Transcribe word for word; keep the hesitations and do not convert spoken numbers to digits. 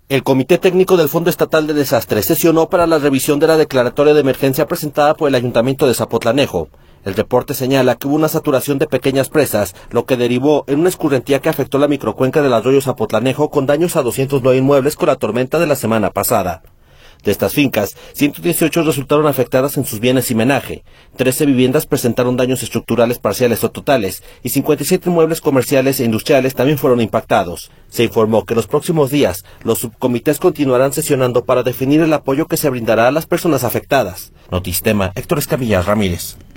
El Comité Técnico del Fondo Estatal de Desastres sesionó para la revisión de la declaratoria de emergencia presentada por el Ayuntamiento de Zapotlanejo. El reporte señala que hubo una saturación de pequeñas presas, lo que derivó en una escurrentía que afectó la microcuenca del arroyo Zapotlanejo con daños a doscientos nueve inmuebles con la tormenta de la semana pasada. De estas fincas, ciento dieciocho resultaron afectadas en sus bienes y menaje, trece viviendas presentaron daños estructurales parciales o totales y cincuenta y siete inmuebles comerciales e industriales también fueron impactados. Se informó que en los próximos días los subcomités continuarán sesionando para definir el apoyo que se brindará a las personas afectadas. Notistema, Héctor Escamilla Ramírez.